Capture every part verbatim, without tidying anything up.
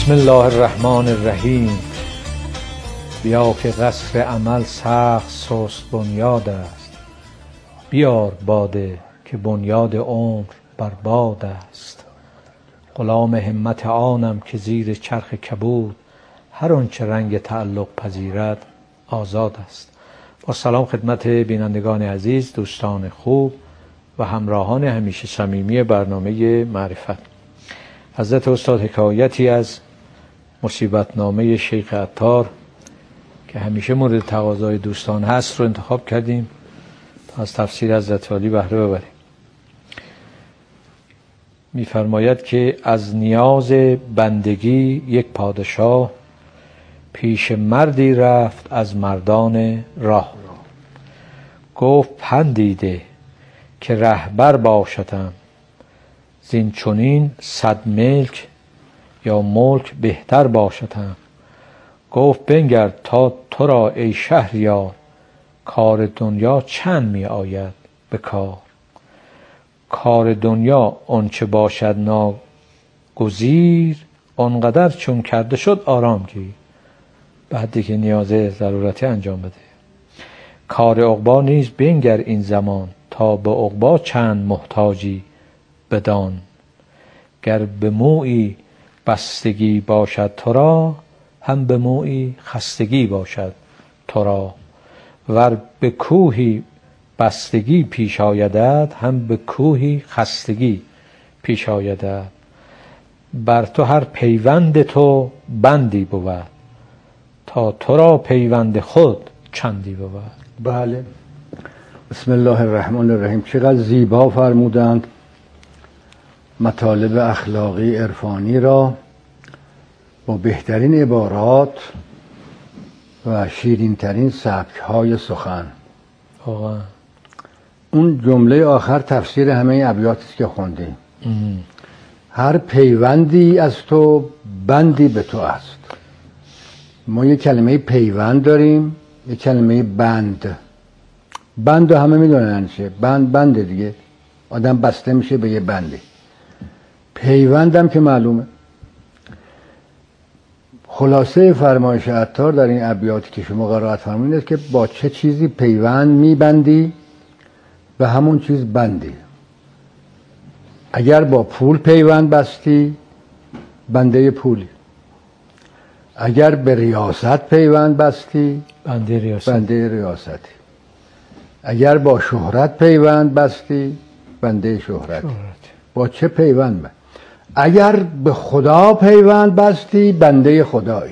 بسم الله الرحمن الرحیم. بیا که قصر عمل سخت سست بنیاد است، بیار باده که بنیاد عمر بر باد است. غلام همت آنم که زیر چرخ کبود، هر آنچه رنگ تعلق پذیرد آزاد است. با سلام خدمت بینندگان عزیز، دوستان خوب و همراهان همیشه صمیمی برنامه معرفت. حضرت استاد حکایتی از مصیبت نامه شیخ عطار که همیشه مورد تقاضای دوستان هست رو انتخاب کردیم تا از تفسیر حضرت عالی بهره ببریم. می‌فرماید که از نیاز بندگی یک پادشاه، پیش مردی رفت از مردان راه. گفت پندیده که رهبر باشدم، زین چنین صد ملک یا ملک بهتر باشدم. گفت بنگر تا تو را ای شهریار، کار دنیا چند می آید به کار. کار دنیا آنچه باشد ناگزیر، آنقدر چون کرده شد آرام گیر. بعدی که نیازه ضرورتی انجام بده. کار عقبا نیز بنگر این زمان، تا به عقبا چند محتاجی بدان. گر به مویی بستگی باشد تو را، هم به مویی خستگی باشد تو را. ور به کوهی بستگی پیش آیدت، هم به کوهی خستگی پیش آیدت. بر تو هر پیوند تو بندی بود، تا تو را پیوند خود چندی بود. بله، بسم الله الرحمن الرحیم. چقدر زیبا فرمودند مطالب اخلاقی عرفانی را با بهترین عبارات و شیرین ترین سبک های سخن. آقا اون جمله آخر تفسیر همه ابیاتی است که خوندیم. هر پیوندی از تو بندی به تو است. ما یک کلمه پیوند داریم، یک کلمه بند. بند همه میدونن چیه. بند بنده دیگه، آدم بسته میشه به یه بندی. پیوندم که معلومه. خلاصه فرمایش عطار در این ابیاتی که شما قرائت فرمودید است که با چه چیزی پیوند میبندی و همون چیز بندی. اگر با پول پیوند بستی، بنده پولی. اگر به ریاست پیوند بستی، بنده ریاست. بنده ریاستی. اگر با شهرت پیوند بستی، بنده شهرت. با چه پیوند بستی؟ اگر به خدا پیوند بستی، بنده خدایی.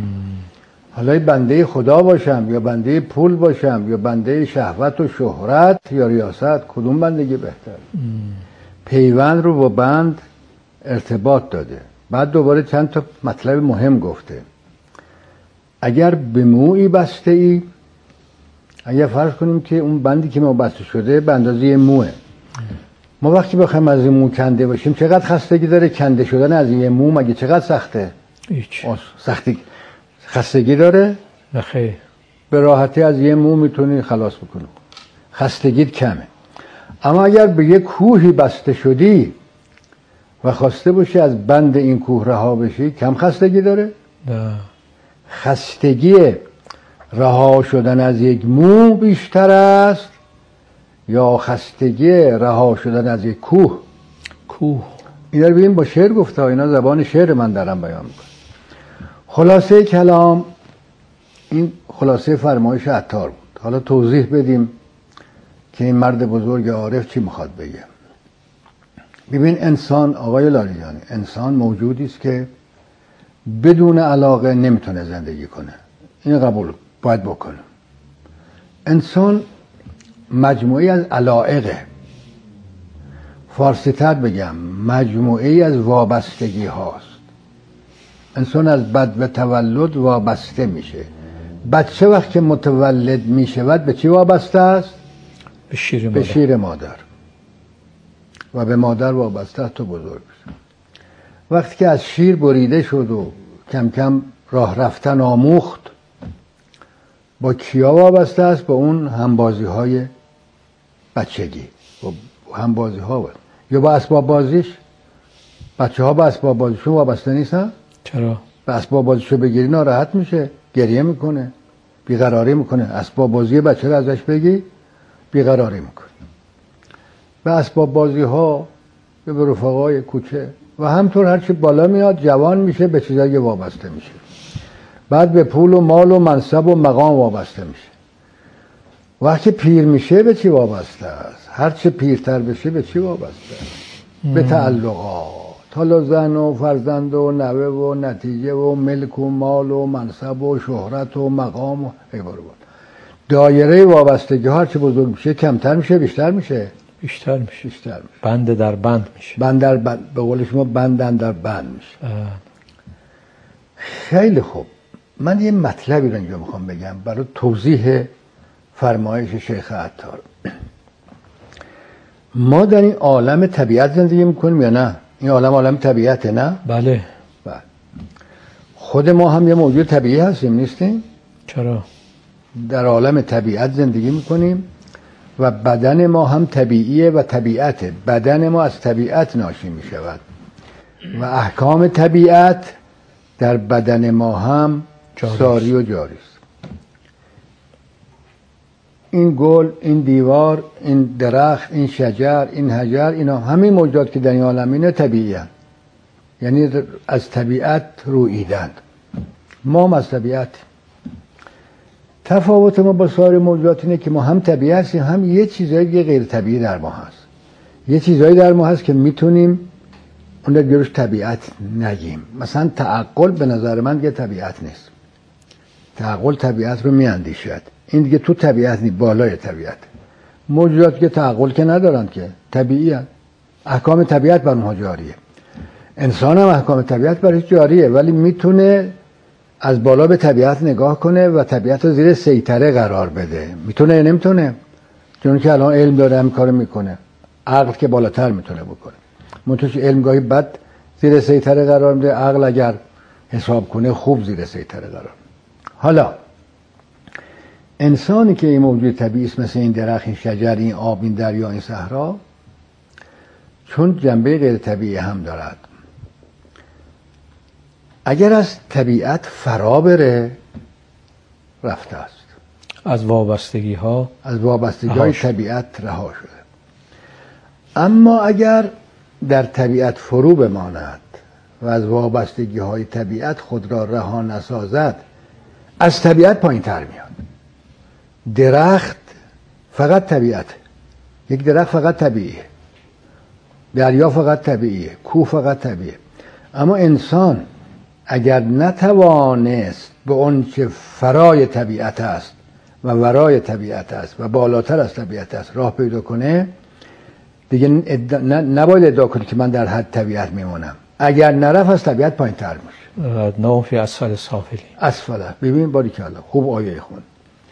حالا بنده خدا باشم یا بنده پول باشم یا بنده شهوت و شهرت یا ریاست، کدوم بندگی بهتر؟ پیوند رو با بند ارتباط داده. بعد دوباره چند تا مطلب مهم گفته. اگر به مویی بسته ای، اگر فرض کنیم که اون بندی که ما بسته شده به اندازه موه، ما وقتی بخوایم از این مو کنده باشیم چقدر خستگی داره کنده شدن از این مو؟ مگه چقدر سخته؟ هیچ. سختی خستگی داره؟ نخیر. به راحتی از یه مو میتونی خلاص بکنی، خستگیت کمه. اما اگر به یه کوهی بسته شدی و خواسته باشی از بند این کوه رها بشی، کم خستگی داره؟ نه. خستگی رها شدن از یک مو بیشتر است یا خستگی رها شدن از یک کوه؟ کوه. این رو ببین با شعر گفته، اینا زبان شعر من دارم بیان میکنم. خلاصه کلام این خلاصه فرمایش عطار بود. حالا توضیح بدیم که این مرد بزرگ عارف چی میخواد بگه. ببین انسان، آقای لاریجانی، انسان موجودی است که بدون علاقه نمیتونه زندگی کنه. این قبول باید بکنه. انسان مجموعی از علایقه، فارسی تر بگم مجموعی از وابستگی هاست. انسان از بد و تولد وابسته میشه. بچه وقت که متولد میشود به چی وابسته است؟ به شیر مادر. به شیر مادر و به مادر وابسته است تا بزرگ بشه. وقتی که از شیر بریده شد و کم کم راه رفتن آموخت، با کیا وابسته است؟ با اون همبازی های بچگی، با همبازی ها بود. یا با اسباب بازیش. بچه ها با اسباب بازیشون وابسته نیستن؟ چرا؟ و اسباب بازیشو بگیری ناراحت میشه، گریه میکنه، بیقراری میکنه. اسباب بازی بچه رو ازش بگی بیقراری میکنه. و اسباب بازی ها به رفقای کوچه و همطور هرچی بالا میاد جوان میشه به چیزایی وابسته میشه. بعد به پول و مال و منصب و مقام وابسته میشه. وقتی پیر میشه به چی وابسته است؟ هرچی پیرتر بشه به چی وابسته است؟ به تعلقات. حالا زن و فرزند و نوه و نتیجه و ملک و مال و منصب و شهرت و مقام و عبارت. دایره وابستگی ها هرچی بزرگ میشه کمتر میشه بیشتر میشه؟ بیشتر میشه. بیشتر میشه. بند در بند میشه. بند در بند، به قول شما بندن در بند میشه. اه. خیلی خوب. من یه مطلبی رو اینجا میخوام بگم برای توضیح فرمایش شیخ عطار. ما در این عالم طبیعت زندگی میکنیم یا نه؟ این عالم عالم طبیعته نه؟ بله. بله. خود ما هم یه موجود طبیعی هستیم نیستیم؟ چرا؟ در عالم طبیعت زندگی میکنیم و بدن ما هم طبیعیه و طبیعته. بدن ما از طبیعت ناشی میشود و احکام طبیعت در بدن ما هم ساری و جاری است. این گل، این دیوار، این درخت، این شجر، این حجر، اینا همین موجودات که در این عالم اینه طبیعی هستند. یعنی از طبیعت روییدند. ما هم از طبیعت. تفاوت ما با سایر موجودات اینه که ما هم طبیعت هستیم، هم یه چیزایی غیر طبیعی در ما هست. یه چیزایی در ما هست که میتونیم اون رو گروش طبیعت نگیم. مثلا تعقل به نظر من یه طبیعت نیست. تعقل طبیعت رو میاندیشد. این دیگه تو طبیعت نیست، بالای طبیعت. موجودات که تعقل که ندارن که طبیعی هست. احکام طبیعت بر اونها جاریه. انسان هم احکام طبیعت برش جاریه، ولی میتونه از بالا به طبیعت نگاه کنه و طبیعت رو زیر سیطره قرار بده. میتونه یا نمیتونه؟ چون که الان علم داره هم کارو میکنه. عقل که بالاتر میتونه بکنه. منتوش علم گاهی بد زیر سیطره قرار میده، عقل اگر حساب کنه خوب زیر سیطره قرار. حالا انسانی که این موجود طبیعی است، مثل این درخت، این شجر، این آب، این دریا، این صحرا، چون جنبه غیر طبیعی هم دارد. اگر از طبیعت فرا بره رفته است. از وابستگی ها از وابستگی های طبیعت رها شده. اما اگر در طبیعت فرو بماند و از وابستگی های طبیعت خود را رها نسازد، از طبیعت پایین تر میاد. درخت فقط طبیعت، یک درخت فقط طبیعیه، دریا فقط طبیعیه، کوه فقط طبیعیه. اما انسان اگر نتوانست به اون چه فرای طبیعت است و ورای طبیعت است و بالاتر از طبیعت است راه پیدا کنه، دیگه نباید ادعا کنه که من در حد طبیعت میمونم. اگر نرفت از طبیعت پایین تر میشه. نو فی اسفل سافلی. اسفله. ببین باری که الله خوب آیه خون.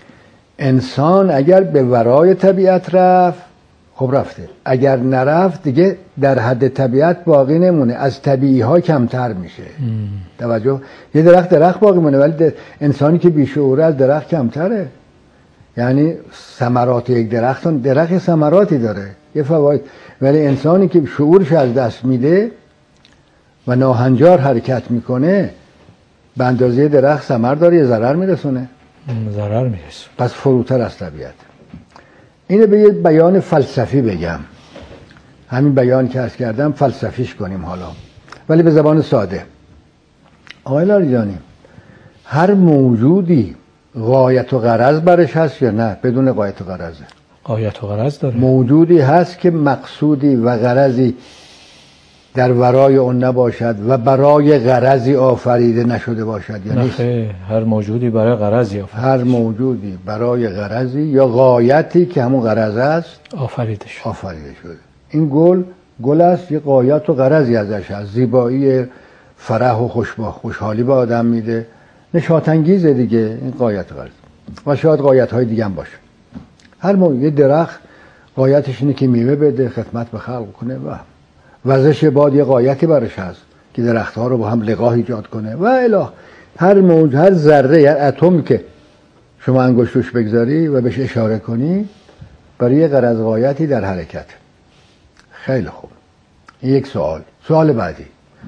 انسان اگر به ورای طبیعت رفت خب رفته. اگر نرفت دیگه در حد طبیعت باقی نمونه، از طبیعی ها کمتر میشه. توجه. یه درخت درخت باقی مونه، ولی انسانی که بیشعوره از درخت کمتره. یعنی ثمرات یک درخت درخت ثمراتی داره، یه فواید، ولی انسانی که شعورش از دست میده و ناهنجار حرکت میکنه به اندازه درخت ثمر داره، یه ضرر میرسونه. ضرر میرسونه. پس فروتر از طبیعت. اینو به یه بیان فلسفی بگم. همین بیان که عرض کردم فلسفیش کنیم حالا، ولی به زبان ساده. آقای لاریجانی، هر موجودی غایت و غرض برش هست یا نه؟ بدون غایت و غرضه. غایت و غرض داره. موجودی هست که مقصودی و غرضی در ورای اون نباشد و برای غرضی آفریده نشده باشد یا نیست؟ نه، هر موجودی برای غرضی آفریده. هر موجودی برای غرضی یا غایتی که همون غرض است آفریده شده. آفریده شده. این گل گل است، یه غایت و غرضی ازش هست. زیبایی، فرح و خوشبا خوشحالی به آدم میده، نشاط انگیزه دیگه. این غایت و غرض و شاید غایت های دیگه هم باشه. هر موجود، یه درخت غایتش اینه که میوه بده، خدمت به خلق کنه و وزش باد یه غایتی برش هست که درخت‌ها رو با هم لقاح ایجاد کنه و الی. هر موج، هر ذره، هر اتمی که شما انگشت روش بگذاری و بهش اشاره کنی برای یه غرض غایتی در حرکت. خیلی خوب. این یک سوال. سوال بعدی،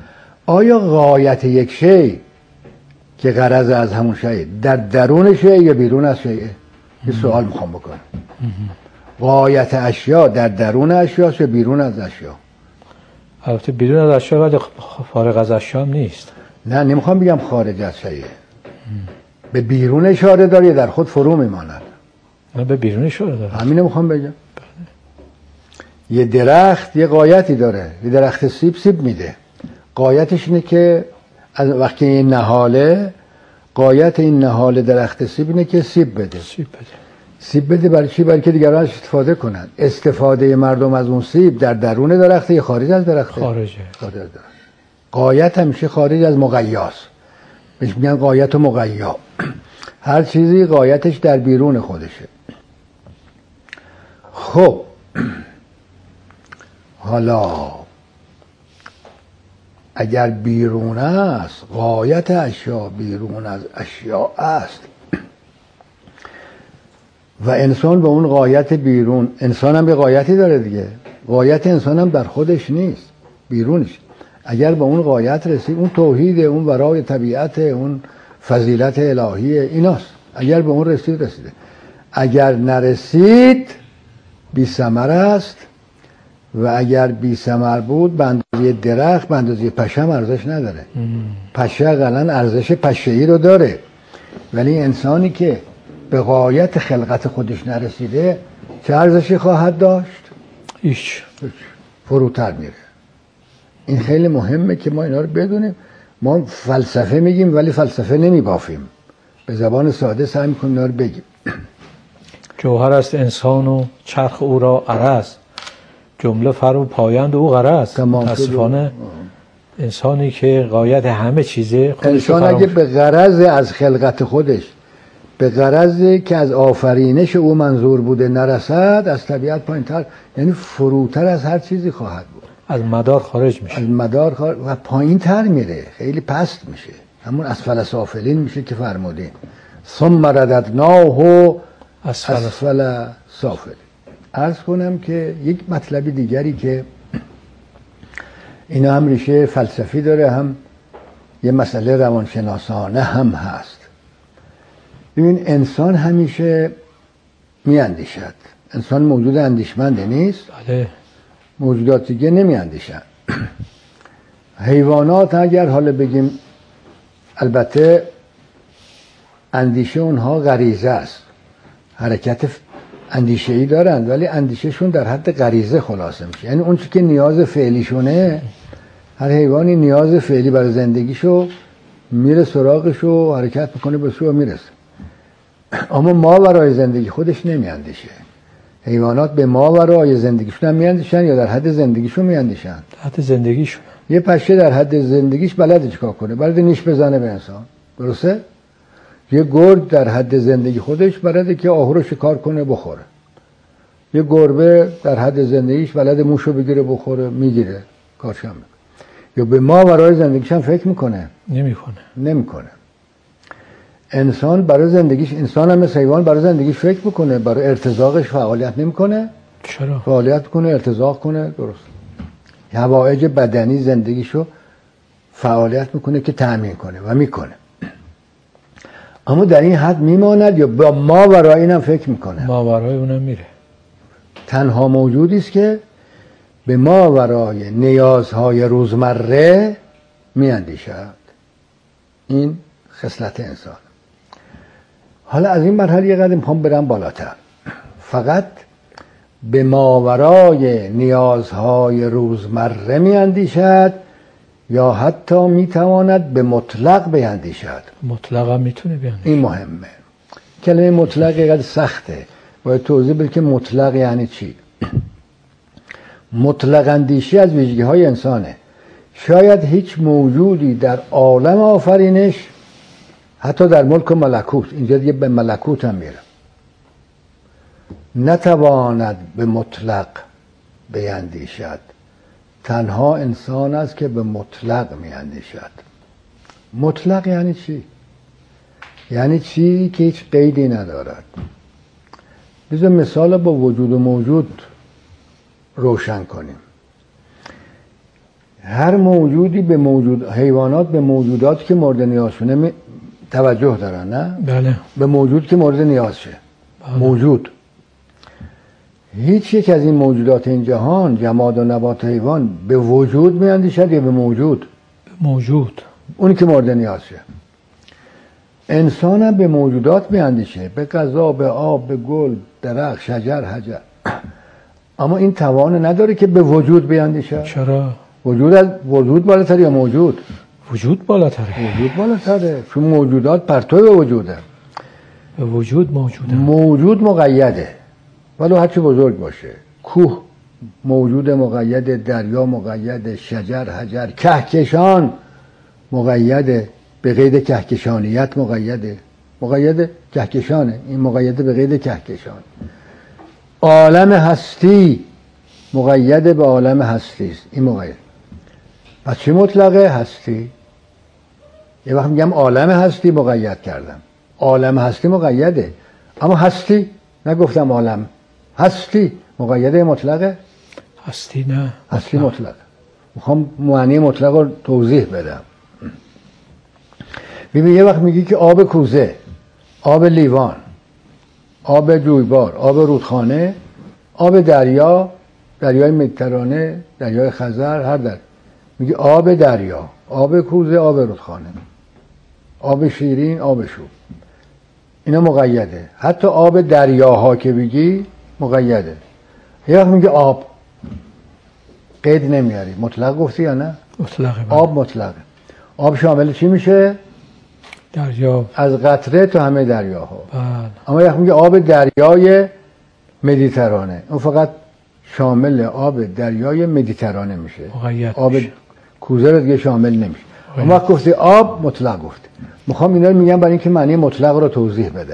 آیا غایت یک شی که غرض از همون شی در درون شی یا بیرون از شیه؟ یه سوال میخوام بکنم. غایت اشیا در درون اشیا یا بیرون از اشیا؟ البته بیرون از اشیا ولی فارغ از اشیا هم نیست. نه نمیخوام بگم خارج از شیء، به بیرون اشاره داره در خود فرو میماند. نه به بیرون اشاره داره. همین میخوام بگم. یه درخت یه غایتی داره. یه درخت سیب سیب میده. غایتش اینه که از وقتی این نهاله، غایت این نهاله درخت سیب اینه که سیب بده. سیب بده. سیب بده برای چی؟ برای که دیگران استفاده کنن. استفاده مردم از اون سیب در درون درخت یا خارج از درخت؟ خارجه. خارج از درخت. غایت همیشه خارج از مغیاست. بهش میگن غایت و مغیا. هر چیزی غایتش در بیرون خودشه. خب حالا اگر بیرون است، غایت اشیا بیرون از اشیا است و انسان به اون غایت بیرون، انسان هم به غایتی داره دیگه، غایت انسان هم در خودش نیست، بیرونش. اگر به اون غایت رسید، اون توحید، اون ورای طبیعت، اون فضیلت الهی ایناست. اگر به اون رسید رسیده، اگر نرسید بی ثمر است و اگر بی ثمر بود به اندازه درخت، به اندازه پشه ارزش نداره. پشه غلن ارزش پشه‌ای رو داره، ولی انسانی که به غایت خلقت خودش نرسیده چه ارزشی خواهد داشت؟ هیچ. فروتر میره. این خیلی مهمه که ما اینا رو بدونیم. ما فلسفه میگیم ولی فلسفه نمیبافیم، به زبان ساده سعی میکنیم اینا رو بگیم. جوهر است انسان و چرخ او را عرض، جمله فرو پایند او غرض. متاسفانه انسانی که غایت همه چیزه، انسان اگه به غرض از خلقت خودش، به غرضی که از آفرینش او منظور بوده نرسد، از طبیعت پایین‌تر، یعنی فروتر از هر چیزی خواهد بود. از مدار خارج میشه. از مدار خارج و پایین‌تر میره، خیلی پست میشه. همون اسفل سافلین میشه که فرمودین. ثم رددناه اسفل سافلین. عرض کنم که یک مطلب دیگری که اینا هم ریشه فلسفی داره، هم یه مسئله روانشناسانه هم هست. ببین انسان همیشه میاندیشد. انسان موجود اندیشمنده نیست؟ بله. موجودات دیگه نمیاندیشن. حیوانات اگر حالا بگیم، البته اندیشه اونها غریزه است، حرکت اندیشه‌ای دارند، ولی اندیشهشون در حد غریزه خلاصه میشه. یعنی اون چیزی که نیاز فعلیشونه، هر حیوانی نیاز فعلی برای زندگیشو میره سراغشو، حرکت میکنه به سو و میرسه. اما ماورای زندگی خودش نمیاندیشه. حیوانات به ماورای زندگیشون هم میاندیشن یا در حد زندگیشون میاندیشن؟ در حد زندگیشون. یه پشه در حد زندگیش بلده چیکار کنه؟ بلده نیش بزنه به انسان، درسته؟ یه گرگ در حد زندگی خودش بلده که آهو رو شکار کنه بخوره. یه گربه در حد زندگیش بلده موشو بگیره بخوره، میگیره، کارش هم میکنه. یا به ماورای زندگیش هم فکر میکنه؟ نمیکنه. نمیکنه. انسان برای زندگیش، انسان هم مثل حیوان برای زندگیش فکر میکنه، برای ارتزاقش فعالیت نمیکنه؟ چرا؟ فعالیت کنه، ارتزاق کنه، درست. حوائج بدنی زندگیشو فعالیت میکنه که تأمین کنه و میکنه. اما در این حد میماند یا با ماورای اینم فکر میکنه؟ ماورای اونم میره. تنها موجودی است که به ماورای نیازهای روزمره میاندیشد. این خصلت انسان. حالا از این مرحله یه قدم میخوام برم بالاتر. فقط به ماورای نیازهای روزمره میاندیشد یا حتی میتواند به مطلق بیاندیشد؟ مطلق هم میتونه بیاندیشد. این مهمه. کلمه مطلق اینقدر سخته، باید توضیح بدم که مطلق یعنی چی. مطلق اندیشی از ویژگی های انسانه. شاید هیچ موجودی در عالم آفرینش، حتی در ملک و ملکوت، اینجا دیگه به ملکوت هم میره، نتواند به مطلق بیاندیشد. تنها انسان است که به مطلق میاندیشد. مطلق یعنی چی؟ یعنی چیزی که هیچ قیدی ندارد. بذار مثال با وجود و موجود روشن کنیم. هر موجودی به موجود حیوانات به موجودات که مورد نیازشونه می... توجه دارن، نه؟ بله. به موجود که مورد نیازشه. بله. موجود هیچ یک از این موجودات این جهان، جماد و نبات و حیوان، به وجود میاندیشد یا به موجود؟ به موجود، اونی که مورد نیازشه. انسان هم به موجودات میاندیشه، به غذا، به آب، به گل، درخت، شجر، حجر، اما این توان نداره که به وجود بیاندیشه. چرا؟ وجود از وجود بالاتر یا موجود؟ وجود بالاتره. وجود بالاتره، چون موجودات پرتو به وجوده. به وجود موجوده. موجود مقیده، ولو هرچی بزرگ باشه. کوه موجود مقیده، دریا مقیده، شجر، حجر، کهکشان مقیده، به قید کهکشانیت مقیده. مقید کهکشانه، این مقیده به قید کهکشان. عالم هستی مقید به عالم هستی است، این مقید. پس چی مطلقه؟ هستی. یه وقت میگم عالم هستی مقید کردم، عالم هستی مقیده، اما هستی نگفتم عالم. هستی مقیده مطلقه؟ هستی نه، هستی مطلقه. میخوام معنی مطلق رو توضیح بدم. ببین یه وقت میگی که آب کوزه، آب لیوان، آب جویبار، آب رودخانه، آب دریا، دریای مدیترانه، دریای خزر، هر در میگی آب دریا، آب کوزه، آب رودخانه، آب شیرین، آب شور، اینا مقیده. حتی آب دریاها که بگی مقیده. یه وقت میگی آب، قید نمیاری. مطلق گفتی یا نه؟ مطلقه. آب مطلقه. آب شامل چی میشه؟ دریا، از قطره تا همه دریاها. بله. اما یه وقت میگی آب دریای مدیترانه، اون فقط شامل آب دریای مدیترانه میشه، مقید آب میشه. کوزه رو دیگه شامل نمیشه. اما وقت گفتی آب، مطلق گفتی. میخوام اینا رو میگم برای اینکه معنی مطلق رو توضیح بدم.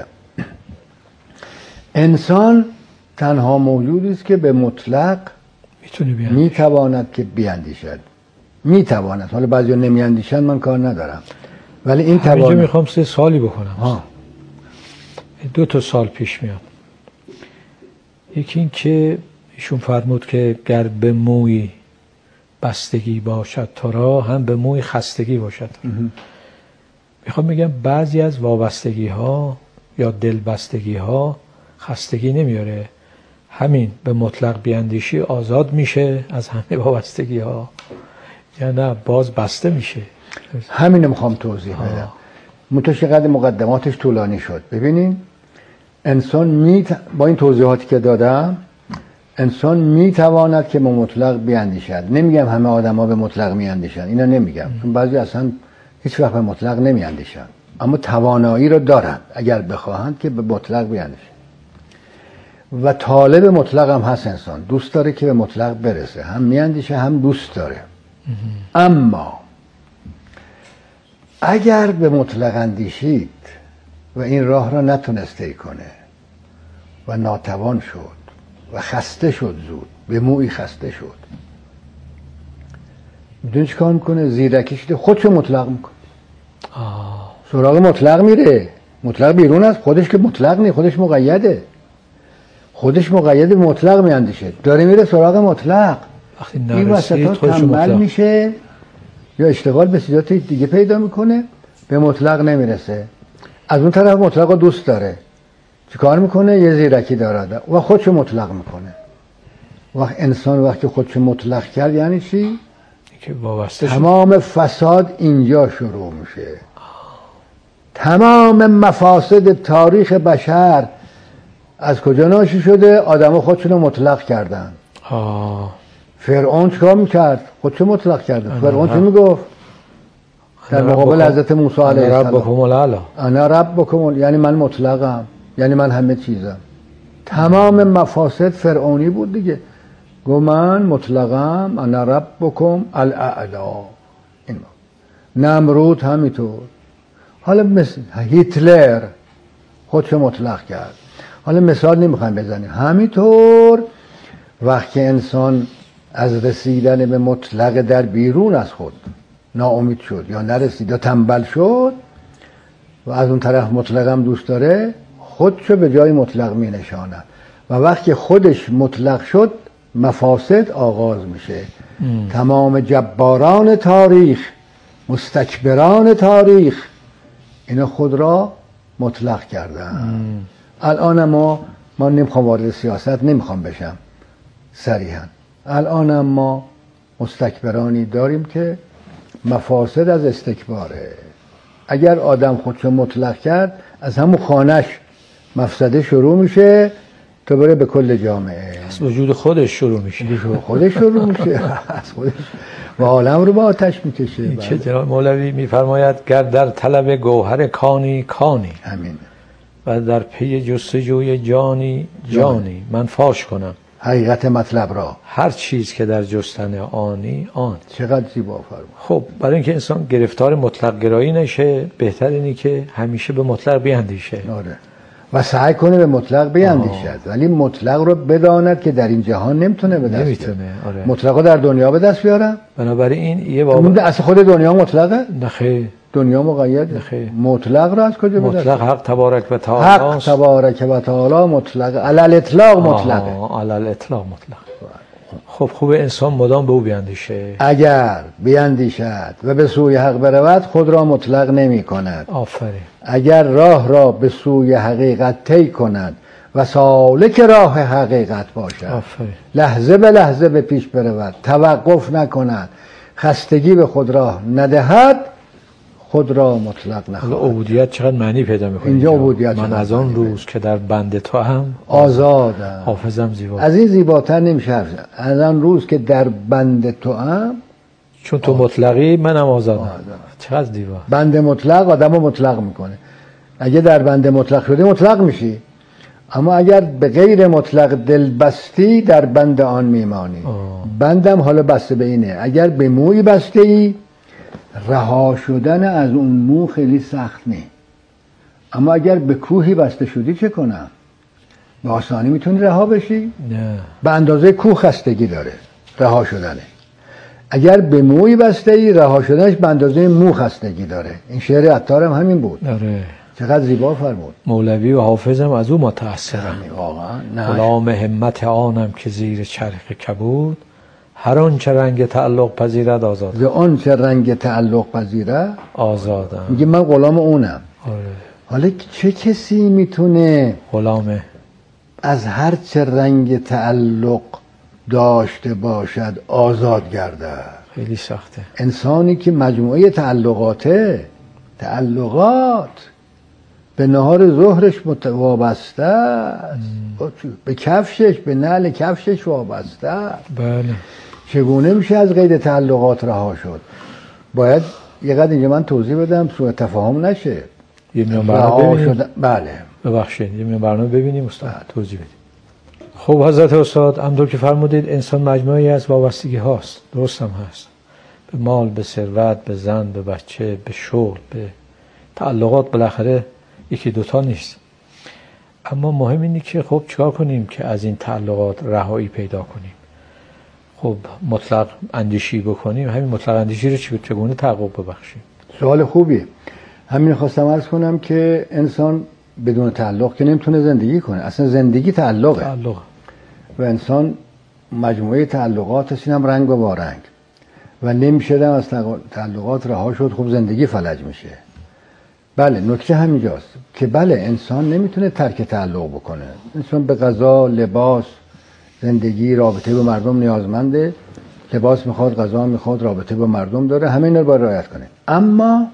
انسان تنها موجودی است که به مطلق میتونه بیاندیشد، میتواند که بیاندیشد. میتواند، حالا بعضیا نمیاندیشن، من کار ندارم، ولی این توان. اینجا میخوام سه سالی بکنم. ها. دو تا سال پیش میاد. یکی این که ایشون فرمود که گر به موی بستگی باشد تو را، هم به موی خستگی باشد. میخوام بگم بعضی از وابستگی ها یا دلبستگی ها خستگی نمیاره. همین به مطلق بیاندیشی آزاد میشه از همه وابستگی ها، یا نه باز بسته میشه. همین میخوام توضیح بدم. متشقد مقدماتش طولانی شد. ببینین انسان می ت... با این توضیحاتی که دادم، انسان میتواند که به مطلق بیاندیشد. نمیگم همه آدم ها به مطلق میاندیشن، اینا نمیگم، چون بعضی اصلا هیچ وقت به مطلق نمیاندیشن، اما توانایی رو دارن اگر بخواهند که به مطلق بیاندیشن. و طالب مطلق هم هست. انسان دوست داره که به مطلق برسه، هم میاندیشه هم دوست داره. اما اگر به مطلق اندیشید و این راه را نتونست طی کنه و ناتوان شد و خسته شد، زود به مویی خسته شد، میدونی چی کار میکنه؟ زیرکی شده خودشو مطلق میکنه. سراغ مطلق میره. مطلق بیرون از خودش که مطلق نیست، خودش مقیده. خودش مقید به مطلق میاندیشه، داره میره سراغ مطلق. این وسطا تنبل میشه یا اشتغال به چیزات دیگه پیدا میکنه، به مطلق نمیرسه. از اون طرف مطلق رو دوست داره، چی کار میکنه؟ یه زیرکی داره و خودشو مطلق میکنه. وقت انسان وقتی خودشو مطلق کرد یعنی چی؟ که وابسته شد. تمام فساد اینجا شروع میشه. تمام مفاسد تاریخ بشر از کجا ناشی شده؟ آدم خودشون رو مطلق کردن. آه. فرعون چیکار میکرد؟ خودشو مطلق کرد. فرعون چی میگفت در مقابل حضرت موسی علیه السلام؟ انا ربکم الاعلی. انا ربکم، یعنی من مطلقم، یعنی من همه چیزم. تمام مفاسد فرعونی بود دیگه. گو من مطلقم، انا ربکم الاعلی. این نمرود همینطور. حالا مثل هیتلر خودشو مطلق کرد. حالا مثال نمیخوایم بزنیم. همینطور وقتی انسان از رسیدن به مطلق در بیرون از خود ناامید شد یا نرسید یا تنبل شد و از اون طرف مطلق هم دوست داره، خودشو به جای مطلق می نشاند و وقتی خودش مطلق شد مفاسد آغاز میشه. ام. تمام جباران تاریخ، مستکبران تاریخ، اینا خود را مطلق کردن. الان ما ما نمیخوام وارد سیاست نمیخوام بشم صریحا، الان ما مستکبرانی داریم که مفاسد از استکباره. اگر آدم خودشو مطلق کرد از همون خانش مفسده شروع میشه تو بره به کل جامعه، از وجود خودش شروع میشه، خودش شروع میشه از خودش و عالم رو با آتش میکشه. چه جناب مولوی میفرماید گر در طلب گوهر کانی کانی، همین، و در پی جستجوی جانی جانی، من فاش کنم حقیقت مطلب را، هر چیز که در جستن آنی آن. چقدر زیبا فرمود. خب برای اینکه انسان گرفتار مطلق گرایی نشه بهتر اینه که همیشه به مطلق بیاندیشه. آره. و سعی کنه به مطلق بیاندیشد، ولی مطلق رو بداند که در این جهان نمیتونه به دست نمیتونه. آره. مطلق رو در دنیا به دست بیارم. بنابراین یه بابا اصل خود دنیا مطلقه؟ نخیر، دنیا مقیده. نخیر. مطلق رو از کجا به دست؟ مطلق حق تبارک و تعالی حق تبارک و تعالی مطلق، علل اطلاق مطلقه. علل اطلاق مطلق. خب خوب انسان مدام به او بیاندیشه. اگر بیاندیشد و به سوی حق برود خود را مطلق نمی کند. آفرین. اگر راه را به سوی حقیقت طی کند و سالک راه حقیقت باشد، آفرین. لحظه به لحظه به پیش برود، توقف نکند، خستگی به خود راه ندهد، خود را مطلق نخواهد. عبودیت چقدر معنی پیدا میکنه اینجا. عبودیت من از آن روز که در بند تو هم آزادم. حافظم زیبا. از این زیباتر نمیشه. از آن روز که در بند تو هم، چون تو مطلقی منم آزادم. آزاد. چقدر زیبا. بند مطلق آدمو مطلق میکنه. اگه در بند مطلق شدی مطلق میشی، اما اگر به غیر مطلق دل بستی در بند آن میمانی. آه. بندم حالا بسته به اینه، اگر به موی بسته ای رها شدن از اون مو خیلی سخت نه، اما اگر به کوهی بسته شدی چه کنم؟ به آسانی میتونی رها بشی؟ نه. به اندازه کوه خستگی داره رها شدنه. اگر به موی بسته ای رها شدنش به اندازه مو خستگی داره. این شعر عطار هم همین بود. داره. چقدر زیبا فرمود. مولوی و حافظم از او متأثرم. واقعا. غلام همت آنم که زیر چرخ کبود، هر آن چه رنگ تعلق پذیرد آزاد. ز آن چه رنگ تعلق پذیرد آزادم. میگه من غلام اونم. آره. حالا چه کسی میتونه غلامه از هر چه رنگ تعلق داشته باشد آزاد گردد؟ خیلی سخته. انسانی که مجموعه تعلقاته، تعلقات به نهار ظهرش وابسته است، به کفشش، به نعل کفشش وابسته است. بله. چگونه میشه از قید تعلقات رها شد؟ باید یه قدر اینجا من توضیح بدم سوء تفاهم نشه. یه میان برنامه ببینیم. بله ببخشید یه میان برنامه ببینیم استاد توضیح بدیم. خب حضرت استاد همونطور که فرمودید انسان مجموعی از وابستگی هاست. درست هم هست. به مال، به ثروت، به زن، به بچه، به شغل، به تعلقات بالاخره یکی دوتا نیست. اما مهم اینه که خب چیکار کنیم که از این تعلقات رهایی پیدا کنیم. خب مطلق اندیشی بکنیم. همین مطلق اندیشی رو چگونه تحقق ببخشیم؟ سوال خوبیه. همین خواستم عرض کنم که انسان بدون تعلق که نمیتونه زندگی کنه. اصلا زندگی تعلقه. تعلق. و انسان مجموعه تعلقات است، اینم رنگ و وارنگ. و نمیشه از تعلقات رها شد، خب زندگی فلج میشه. بله نکته همینجاست که بله انسان نمیتونه ترک تعلق بکنه. انسان به غذا، لباس، زندگی، رابطه با مردم نیازمنده. لباس میخواد، غذا میخواد، رابطه با مردم داره، همه اینا رو باید رعایت کنه. اما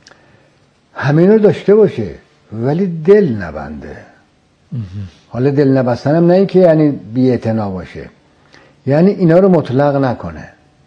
همه اینا رو داشته باشه ولی دل نبنده. حالا دل نبستن هم نه این که یعنی بی‌اعتنا باشه، یعنی اینا رو مطلق نکنه.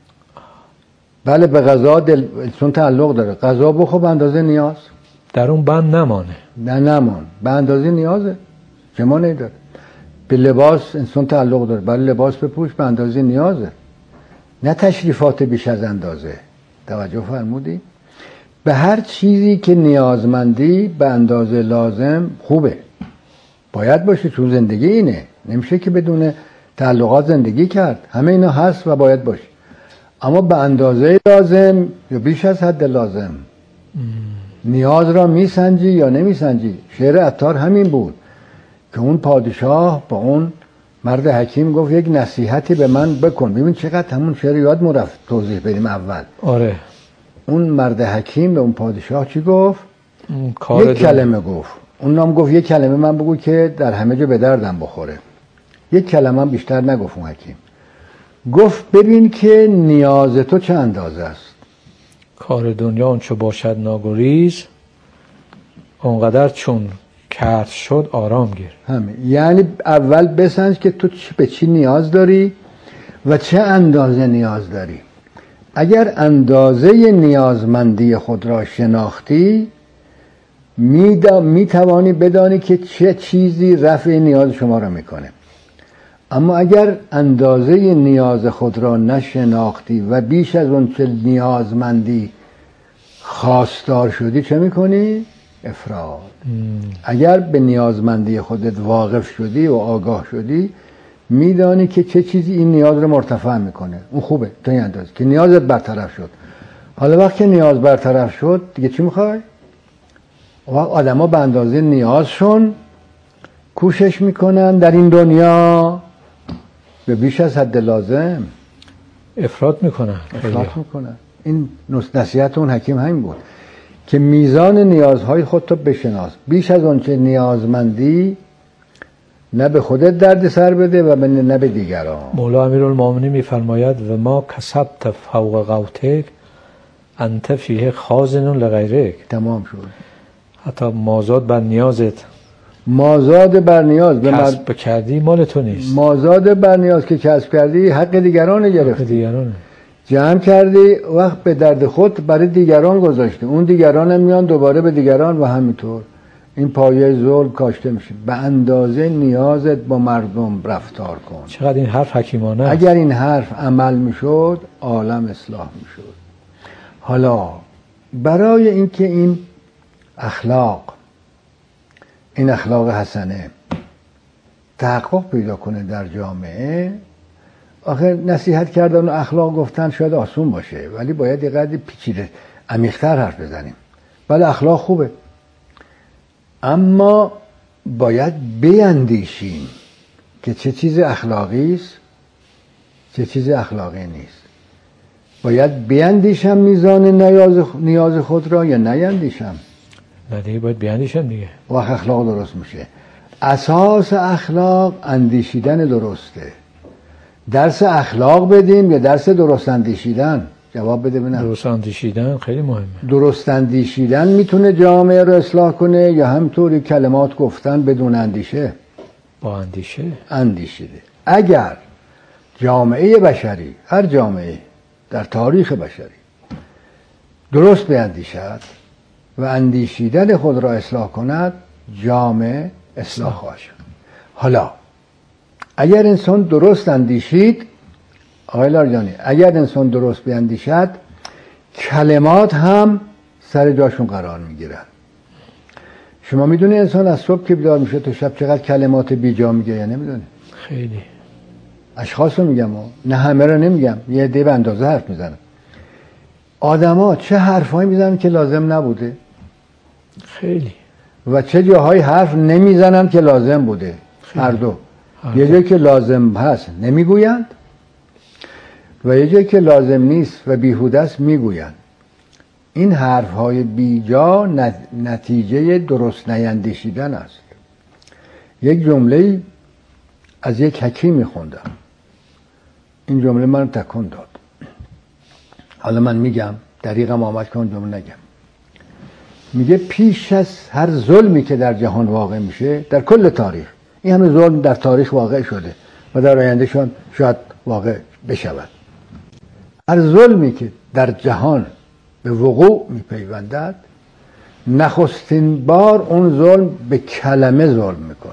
بله به غذا دل چون تعلق داره، غذا بخور به اندازه نیاز، در اون بند نمانه. نه نمان، به اندازه نیازه، شما نداره. به لباس انسان تعلق داره، بله لباس بپوش به اندازه نیازه، نه تشریفات بیش از اندازه. توجه فرمودی؟ به هر چیزی که نیازمندی به اندازه لازم خوبه، باید باشه، چون زندگی اینه. نمیشه که بدون تعلقات زندگی کرد. همه اینا هست و باید باشه، اما به اندازه لازم یا بیش از حد لازم. ام. نیاز را میسنجی یا نمیسنجی؟ شعر عطار همین بود که اون پادشاه با اون مرد حکیم گفت یک نصیحتی به من بکن. ببین چقدر همون شعر یاد رفت توضیح بدیم اول. آره. اون مرد حکیم به اون پادشاه چی گفت؟ یک دو. کلمه گفت. اون نام گفت یک کلمه من بگو که در همه جا به دردم بخوره. یک کلمه هم بیشتر نگفت اون حکیم. گفت ببین که نیاز تو چه اندازه است. کار دنیا اون چو باشد ناگریز، اونقدر چون کرد شد آرام گیر. همین. یعنی اول بسنج که تو به چی نیاز داری و چه اندازه نیاز داری. اگر اندازه نیازمندی خود را شناختی می توانی بدانی که چه چیزی رفع نیاز شما را میکنه. اما اگر اندازه نیاز خود را نشناختی و بیش از اون چه نیازمندی خواستار شدی چه میکنی؟ افراد. اگر به نیازمندی خودت واقف شدی و آگاه شدی میدانی که چه چیزی این نیاز رو مرتفع میکنه. اون خوبه تا این اندازه که نیازت برطرف شد. حالا وقتی که نیاز برطرف شد دیگه چی میخوای؟ وقت آدم ها به اندازه نیازشون کوشش میکنن در این دنیا به بیش از حد لازم افراط میکنن. افراط میکنن. این نصیحت اون حکیم همین بود که میزان نیازهای خودت رو بشناس. بیش از اون چه نیازمندی نه به خودت درد سر بده و نه به دیگران. مولا امیرالمومنین میفرماید و ما کسبت فوق قوتک انت فیه خازن لغیرک. تمام شد. حتی مازاد بر نیازت مازاد بر نیاز کسب کردی مال تو نیست. مازاد بر نیاز که کسب کردی حق دیگران گرفتی. حق دیگرانه. جمع کردی وقت به درد خود برای دیگران گذاشتی. اون دیگران هم میان دوباره به دیگران و همینطور این پایه ظلم کاشته میشه. به اندازه نیازت با مردم رفتار کن. چقدر این حرف حکیمانه. اگر این حرف عمل میشد عالم اصلاح میشد. حالا برای اینکه این اخلاق این اخلاق حسنه تحقق پیدا کنه در جامعه، آخه نصیحت کردن و اخلاق گفتن شاید آسون باشه ولی باید یه قدری پیچیده عمیق‌تر حرف بزنیم. بله اخلاق خوبه اما باید بیندیشیم که چه چیز اخلاقی است چه چیز اخلاقی نیست. باید بیندیشم میزان نیاز نیاز خود را یا نیندیشم؟ نه دیگه باید بیندیشم دیگه. وقت اخلاق درست میشه. اساس اخلاق اندیشیدن درسته. درس اخلاق بدیم یا درس درست اندیشیدن؟ جواب بده ببینم. درست اندیشیدن خیلی مهمه. درست اندیشیدن میتونه جامعه رو اصلاح کنه یا همطوری کلمات گفتن بدون اندیشه؟ با اندیشه. اندیشیده. اگر جامعه بشری، هر جامعه در تاریخ بشری درست بیندیشد و اندیشیدن خود را اصلاح کند جامعه اصلاح خواهد شد. حالا اگر انسان درست اندیشید آقای لاریجانی، اگر انسان درست بیندیشد کلمات هم سر جاشون قرار میگیرن. شما میدونی انسان از صبح که بیدار میشه تا شب چقدر کلمات بیجا میگه یا نمیدونی؟ خیلی. اشخاص رو میگم نه همه رو نمیگم، یه عده به اندازه حرف میزنن. آدما چه حرفایی میزنن که لازم نبوده خیلی و چه جاهای حرف نمیزنن که لازم بوده. هر دو. یه جایی که لازم هست نمیگویند و یه جایی که لازم نیست و بیهوده است میگویند. این حرف های بیجا نتیجه درست نیندیشیدن است. یک جمله از یک حکیمی خوندم، این جمله من تکون داد. حالا من میگم دقیقم آمد که اون جمله نگم. میگه پیش از هر ظلمی که در جهان واقع میشه در کل تاریخ، این همه ظلم در تاریخ واقع شده و در آینده شان شاید واقع بشود، هر ظلمی که در جهان به وقوع میپیوندد نخستین بار اون ظلم به کلمه ظلم میکنه.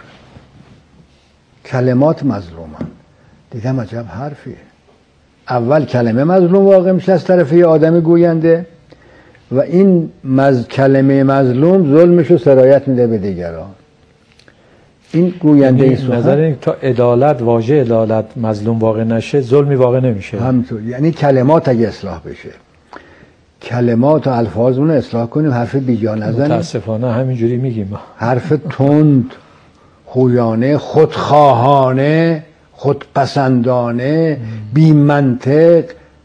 کلمات مظلومن. دیدم عجب حرفیه. اول کلمه مظلوم واقع میشه از طرف یه آدم گوینده و این مز... کلمه مظلوم ظلمشو سرایت میده به دیگران. این گوینده این سخن نظر این تا عدالت، واژه عدالت مظلوم واقع نشه ظلمی واقع نمیشه. همینطور. یعنی کلمات اگه اصلاح بشه، کلمات و الفاظمون رو اصلاح کنیم، حرف بیجا نزنیم. متاسفانه همینجوری میگیم. حرف تند، خویانه، خودخواهانه خودپسندانه، بی منطق،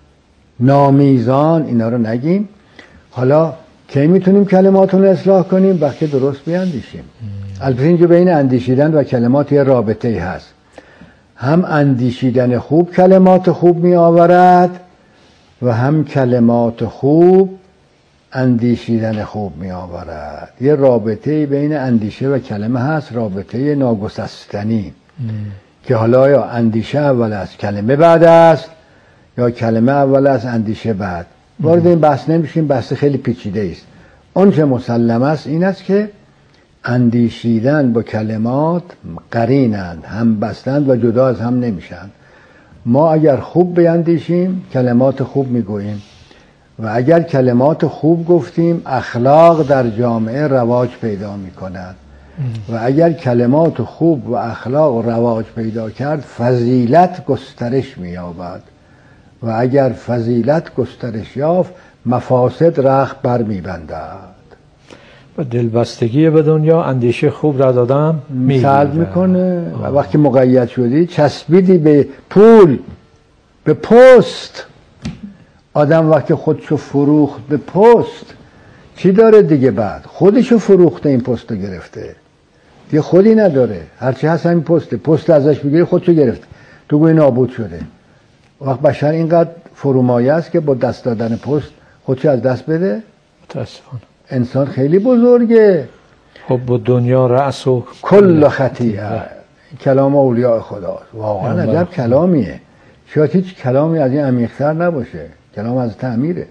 نامیزان، اینا رو نگیم. حالا کی میتونیم کلماتون رو اصلاح کنیم؟ وقتی درست بیاندیشیم. البته اینجا بین اندیشیدن و کلمات یه رابطه هست. هم اندیشیدن خوب کلمات خوب می آورد و هم کلمات خوب اندیشیدن خوب می آورد. یه رابطه بین اندیشه و کلمه هست، رابطه ناگسستنی که حالا یا اندیشه اول است کلمه بعد است، یا کلمه اول است اندیشه بعد. وارد این بحث نمیشیم، بحث خیلی پیچیده است. اون چه مسلم است این است که اندیشیدن با کلمات قرینند، هم بستند و جدا از هم نمیشن. ما اگر خوب بیندیشیم کلمات خوب میگوییم و اگر کلمات خوب گفتیم اخلاق در جامعه رواج پیدا میکند و اگر کلمات خوب و اخلاق رواج پیدا کرد فضیلت گسترش مییابد و اگر فضیلت گسترش یافت مفاسد رخت بر میبندد. و دلبستگی به دنیا اندیشه خوب را دادم سلب میکنه و وقتی مقید شدی چسبیدی به پول، به پست. آدم وقتی خودشو فروخت به پست چی داره دیگه؟ بعد خودشو فروخته، این پست رو گرفته دیگه، خودی نداره، هرچی هست همین پسته. پست ازش بگیری خودشو گرفته، تو گوی نابود شده. وقت بشر اینقدر فرومایه است که با دست دادن پست خودشو از دست بده. متاسفانه انسان خیلی بزرگه. حب دنیا رأس و کل خطیئه، کلام اولیاء خدا واقعا عجب کلامیه. شاید هیچ کلامی از این عمیق‌تر نباشه. کلام از تعمیره.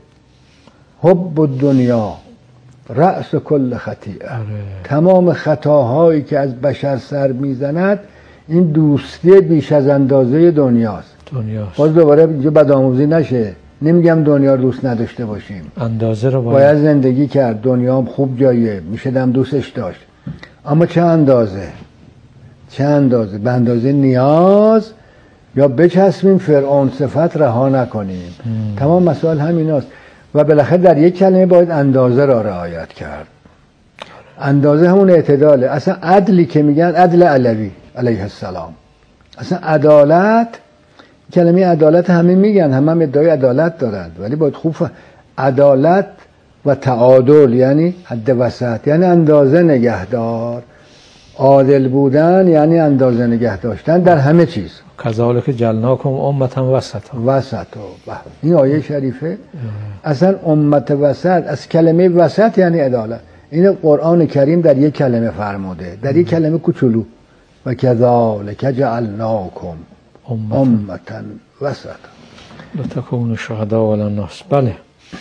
حب دنیا رأس کل خطیئه. تمام خطاهایی که از بشر سر میزند این دوستی بیش از اندازه دنیاست. دنیاست. باز دوباره اینجا بدآموزی نشه، نمیگم دنیا دوست نداشته باشیم، اندازه رو باید, باید زندگی کرد. دنیا هم خوب جاییه، میشه دم دوستش داشت، اما چه اندازه؟ چه اندازه؟ به اندازه نیاز، یا بچسبیم فرعون صفت رها نکنیم. ام. تمام مسائل همیناست و بالاخره در یک کلمه باید اندازه را رعایت کرد. اندازه همون اعتداله. اصلا عدلی که میگن عدل علوی علیه السلام، اصلا عدالت، کلمه عدالت همه میگن، همه هم ادعای عدالت دارند، ولی باید خوب فهم. عدالت و تعادل یعنی حد وسط، یعنی اندازه نگهدار. عادل بودن یعنی اندازه نگه داشتن در همه چیز. کذالک جعلناکم امة وسطا. وسط این آیه شریفه اه. اصلا امت وسط از کلمه وسط یعنی عدالت. این قرآن کریم در یک کلمه فرموده، در یک کلمه کوچولو، و کذالک جعلناکم امة وسطا لتکونوا شهداء علی الناس. بله،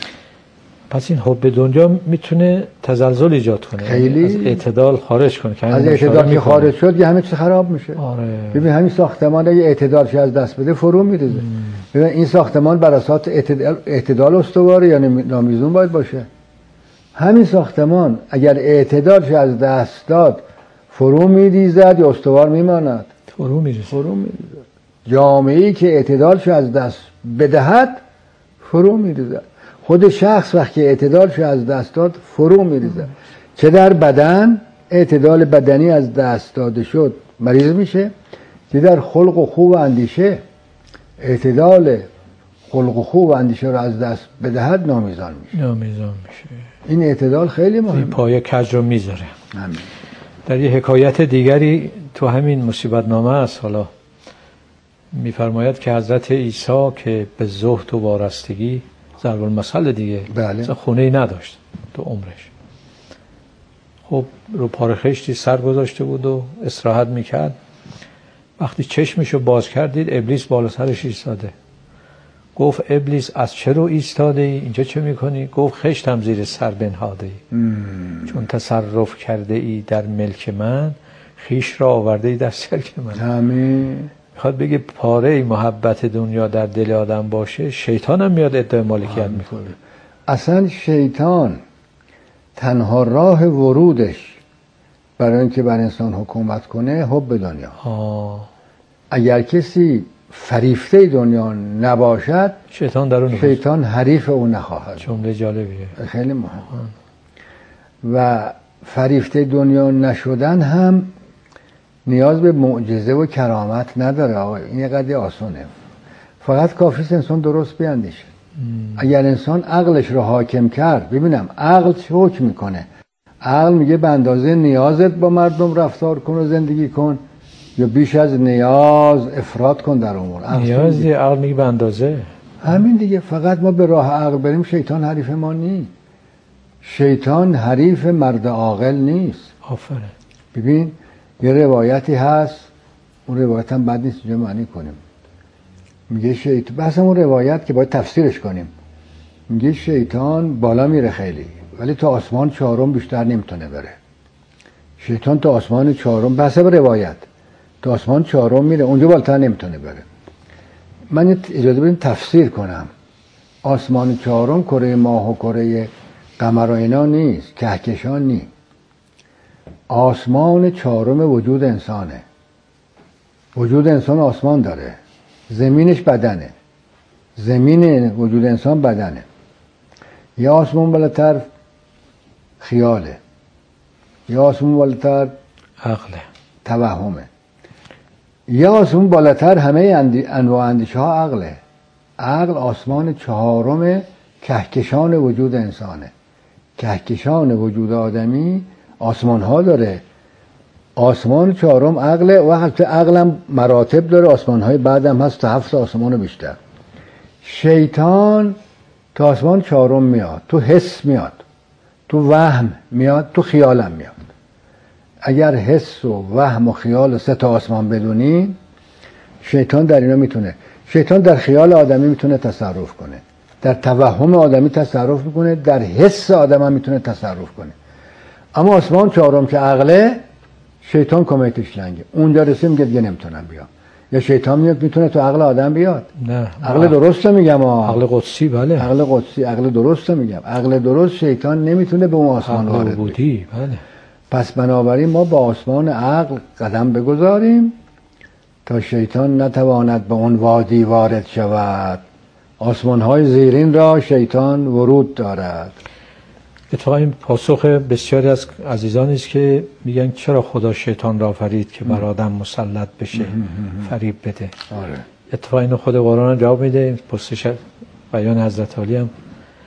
پس این حب دنیا میتونه تزلزل ایجاد کنه، خیلی از اعتدال خارج کنه. که از اعتدال که خارج شد یه همه چیز خراب میشه. آره. ببین همین ساختمان اگه اعتدالش از دست بده فرو میریزه. ببین این ساختمان بر اساس اعتدال, اعتدال استواره یا نامیزون باید باشه. همین ساختمان اگر اعتدالش از دست داد فرو میریزد یا استوار میماند؟ فرو میریزه. فرو میریزه. جامعه‌ای که اعتدالش از دست بدهد فرو میریزد. خود شخص وقتی اعتدالش از دست داد فرو میریزه. چه در بدن اعتدال بدنی از دست داده شد مریض میشه، چه در خلق و خو و اندیشه اعتدال خلق و خو و اندیشه رو از دست بدهد نامیزان میشه. نامیزان میشه. این اعتدال خیلی مهمه. این پایه کج رو میذاره. همین. در یه حکایت دیگری تو همین مصیبت نامه است، حالا میفرماید که حضرت عیسی که به زهد و وارستگی ضرب المثل دیگه، بله. خونه ای نداشت تو عمرش، خب رو پاره خشتی سر گذاشته بود و استراحت میکرد. وقتی چشمشو باز کردید ابلیس بالا سرش ایستاده. گفت ابلیس از چه رو ایستاده ای؟ اینجا چه میکنی؟ گفت خشتم زیر سر بنهاده ای، چون تصرف کرده ای در ملک من، خیش را آورده ای در سرک من. همین میخواد بگه پاره ای محبت دنیا در دل آدم باشه، شیطان هم میاد ادعای مالکیت میکنه. اصلا شیطان تنها راه ورودش برای اینکه بر انسان حکومت کنه حب دنیا. آه. اگر کسی فریفته دنیا نباشد شیطان در اون شیطان حریف او نخواهد. جمله جالبیه، خیلی مهم. و فریفته دنیا نشدن هم نیاز به معجزه و کرامت نداره آقا، این یه قضیه آسونه. فقط کافیست انسان درست بیندیشه. اگر انسان عقلش رو حاکم کرد، ببینم عقل چه حکم میکنه؟ عقل میگه به اندازه نیازت با مردم رفتار کن و زندگی کن، یا بیش از نیاز افراط کن در امور. نیازی عقل میگه به اندازه. همین دیگه. فقط ما به راه عقل بریم، شیطان حریف ما نیست. شیطان حریف مرد عاقل نیست. آفرین. ببین یه روایتی هست، اون روایت هم بد نیست اینجا معنی کنیم. میگه شیطان، بحث اون روایت که باید تفسیرش کنیم، میگه شیطان بالا میره خیلی، ولی تا آسمان چهارم بیشتر نمیتونه بره. شیطان تا آسمان چهارم، بحث به روایت، تا آسمان چهارم میره، اونجا بالاتر نمیتونه بره. من اجازه بدیم تفسیر کنم. آسمان چهارم کره ماه و کره قمر و اینا نیست، کهکشان نیست. آسمان چهارم وجود انسانه. وجود انسان آسمان داره، زمینش بدنه، زمین وجود انسان بدنه. یه آسمان بالاتر خیاله، یه آسمان بالاتر عقله، توهمه، یه آسمان بالاتر همه اندی... انواع اندیشه ها عقله. عقل آسمان چهارم کهکشان وجود انسانه. کهکشان وجود آدمی آسمان ها داره، آسمان چهارم عقله، و حتی عقلم مراتب داره، آسمان های بعدم هست تا هفت آسمان بیشتر. شیطان تا آسمان چهارم میاد، تو حس میاد، تو وهم میاد، تو خیالم میاد. اگر حس و وهم و خیال سه تا آسمان بدونی، شیطان در اینا میتونه. شیطان در خیال آدمی میتونه تصرف کنه، در توهم آدمی تصرف میکنه، در حس آدم هم میتونه تصرف کنه. اما آسمان چهارم که عقله، شیطان کمیتش لنگه. اونجا رسیم میگه دیگه نمیتونم بیام. یا شیطان میاد میتونه تو عقل آدم بیاد. نه عقل درسته میگم ها. عقل قدسی. بله عقل قدسی، عقل درسته میگم. عقل درست شیطان نمیتونه به اون آسمان وارد بشه. بله. پس بنابراین ما با آسمان عقل قدم بگذاریم تا شیطان نتواند به اون وادی وارد شود. آسمان های زیرین را شیطان ورود دارد. اتفاقا این پاسخ بسیاری از عزیزان است که میگن چرا خدا شیطان را آفرید که بر آدم مسلط بشه، فریب بده. آره. اتفاقا اینو خود قرآن جواب میده. پرسش بیان حضرت علی هم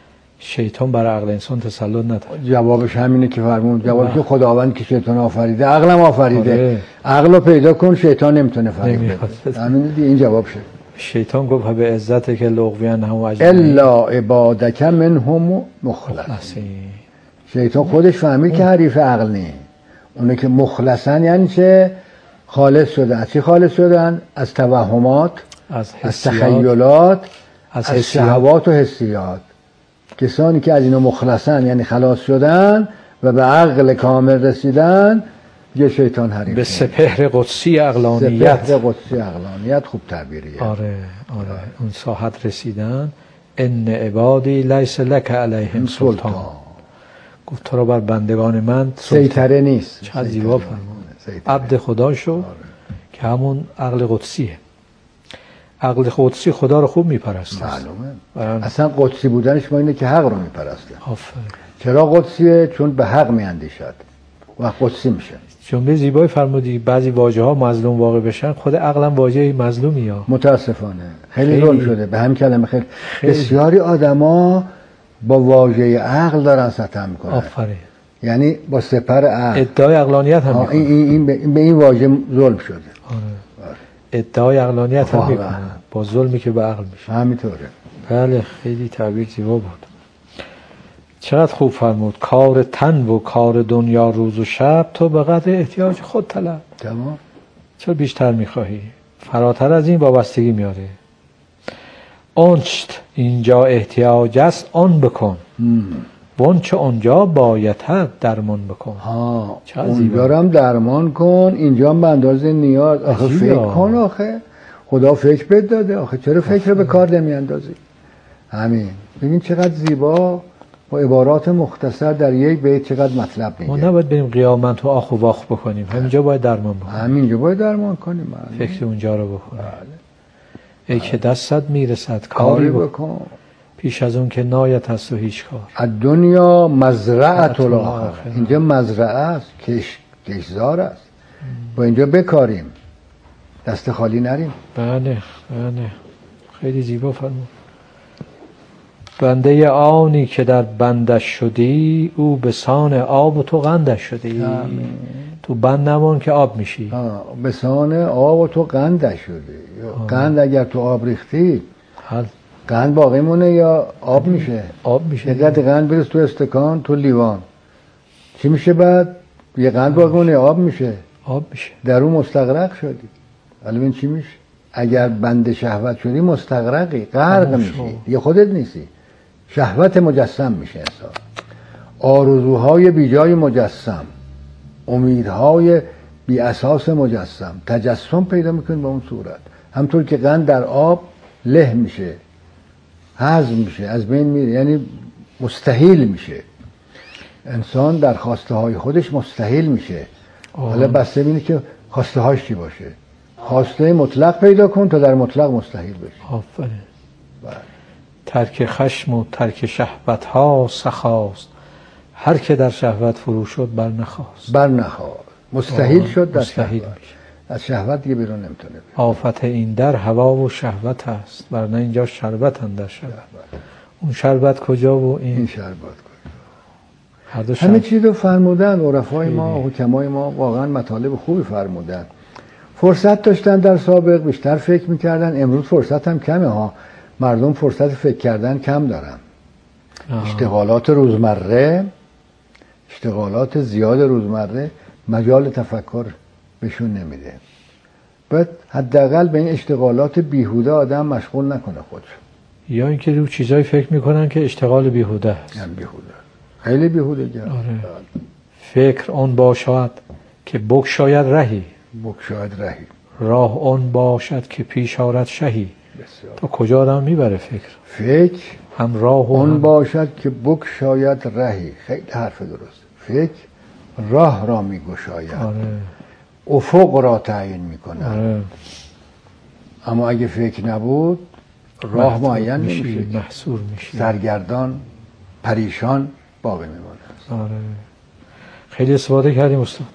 شیطان بر عقل انسان تسلط نداره. جوابش همینه که فرمود. جوابش که خداوند که شیطان آفریده، عقلم آفریده. آره. عقل رو پیدا کن، شیطان نمیتونه فریب بده. همین دیگه، این جواب شد. شیطان گفت به عزت که لغویان هم الا عبادک منهم مخلصین. شیطان خودش فهمید که حریف عقل نیست. اونه که مخلصن یعنی چه؟ خالص شدن. چی خالص شدن؟ از توهمات، از, از تخیلات، از, از شهوات و حسیات. کسانی که از اینا مخلصن یعنی خلاص شدن و به عقل کامل رسیدن، یه شیطان حریف. به سپهر قدسی عقلانیت. سپهر قدسی عقلانیت خوب تعبیریه. آره آره, آره. اون ساحت رسیدن. ان عبادی لیس لک علیهم سلطان. گفت تو را بر بندگان من سیطره نیست. چه زیبا فرمود. عبد خدا شو. آره. که همون عقل قدسیه. عقل قدسی خدا رو خوب میپرسته. معلومه. اصلا قدسی بودنش ما اینه که حق رو میپرسته. آفرین. چرا قدسیه؟ چون به حق میاندیشد و قدسی میشه. جمله زیبایی فرمودی. بعضی واژه ها مظلوم واقع بشن، خود عقلم واژه مظلومی ها. متاسفانه خیلی ظلم شده به هم کلمه. خیلی, خیلی. بسیاری آدما با واژه عقل دارن ستم میکنن. آفرین. یعنی با سپر عقل ادعای عقلانیت هم میکنن. این این این به این واژه ظلم شده. آره. ادعای عقلانیت هم میکنن با ظلمی که به عقل میشه. همینطوره. بله خیلی تعبیر زیبا بود. چقدر خوب فرمود. کار تن و کار دنیا روز و شب تو به قدر احتیاج خود طلب. تمام. چرا بیشتر میخواهی؟ فراتر از این وابستگی میاره. آنچت اینجا احتیاج است آن بکن، وانچه اونجا بایدت درمان بکن. ها اونجا هم درمان کن، اینجا هم به اندازه نیاز. آخه فکر کن، آخه خدا فکر بد داده، آخه چرا فکر به کار نمیاندازی؟ همین. ببین چقدر زیبا با عبارات مختصر در یک بیت چقدر مطلب میگه. ما نباید بریم قیامت و آخ و واخ بکنیم، همینجا باید درمان بکنیم. همینجا باید درمان کنیم. فکر اونجا رو بکنیم. ای که دستت میرسد کاری بکن، پیش از اون که نایت هست و هیچ کار. دنیا مزرعه الاخره. اینجا مزرعه است، کش کشزار است. با اینجا بکاریم، دست خالی نریم. بله بله، خیلی زیبا فرمود. بنده آنی که در بندش شدی، او به سان آب و تو قندش شدی. آمین. تو بند نمان که آب میشی. به سان آب و تو قندش شدی. قند اگر تو آب ریختی حل. قند باقی مونه یا آب میشه؟ آب میشه. یه قد قند بریز تو استکان، تو لیوان، چی میشه بعد؟ یه قند باقی مونه یا آب میشه؟ آب میشه. در اون مستغرق شدی. حالا ببین چی میشه؟ اگر بند شهوت شدی مستغرقی، غرق میشی، دیگه خودت نیستی. شهوت مجسم میشه انسان، آرزوهای بیجای مجسم، امیدهای بی اساس مجسم، تجسم پیدا میکنه به اون صورت. همطور که قند در آب له میشه، هضم میشه، از بین میره، یعنی مستحیل میشه. انسان در خواسته های خودش مستحیل میشه. حالا بسته بینی که خواسته هاش چی باشه. خواسته مطلق پیدا کن تا در مطلق مستحیل بشه. آفرین. ترک خشم و ترک شهوت ها سخاست، هر که در شهوت فرو شد بر نخواست. بر نخواست، مستحیل شد در مستحیل شهوت. میشه. از شهوت دیگه بیرون نمیتونه بیرون. آفت این در هوا و شهوت است، ورنه اینجا شربت اندر شود. اون شربت کجا و این, این شربت کجا؟ هر دو همه چیز رو فرمودن عرفای ما، حکمای ما واقعا مطالب خوبی فرمودن. فرصت داشتن در سابق، بیشتر فکر میکردن. امروز فرصت هم کمه ها، مردم فرصت فکر کردن کم دارن. آه. اشتغالات روزمره، اشتغالات زیاد روزمره مجال تفکر بهشون نمیده. باید حداقل به این اشتغالات بیهوده آدم مشغول نکنه خودش. یا اینکه رو چیزایی فکر میکنن که اشتغال بیهوده است. هم بیهوده، خیلی بیهوده گرد. آره. فکر اون باشد که بگشاید رهی، بگشاید رهی. راه اون باشد که پیش آرد شهی. بسیار. تا کجا آدم میبره فکر؟ فکر هم راه اون هم... باشد که بگشاید رهی. خیلی حرف درست. فکر راه را میگشاید. آره. افق را تعیین میکنه. آره. اما اگه فکر نبود راه معین نمیشه، محصور میشه، سرگردان پریشان باقی میمونه. آره. خیلی استفاده کردیم استاد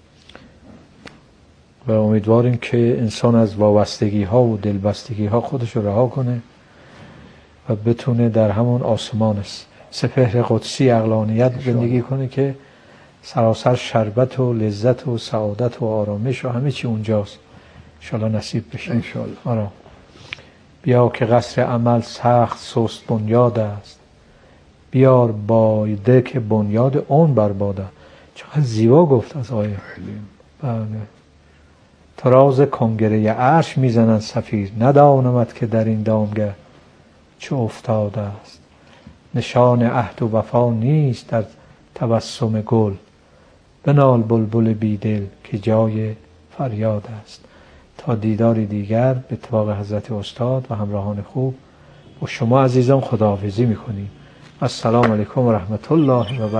و امیدواریم که انسان از وابستگی ها و دلبستگی ها خودش رو رها کنه و بتونه در همون آسمان سپهر قدسی عقلانیت زندگی کنه که سراسر شربت و لذت و سعادت و آرامش و همه چی اونجاست. انشالله نصیب بشه. انشالله. آره. بیا که قصر عمل سخت سست بنیاد است، بیار بایده که بنیاد اون برباده. چقدر زیبا گفت از آیه. بله. تراز کنگره عرش میزنند صفیر، ندانمت که در این دامگه چه افتاده است. نشان عهد و وفا نیست در تبسم گل، بنال بلبل بیدل که جای فریاد است. تا دیداری دیگر به اتفاق حضرت استاد و همراهان خوب و شما عزیزان خداحافظی میکنیم. السلام علیکم و رحمت الله و برکاته.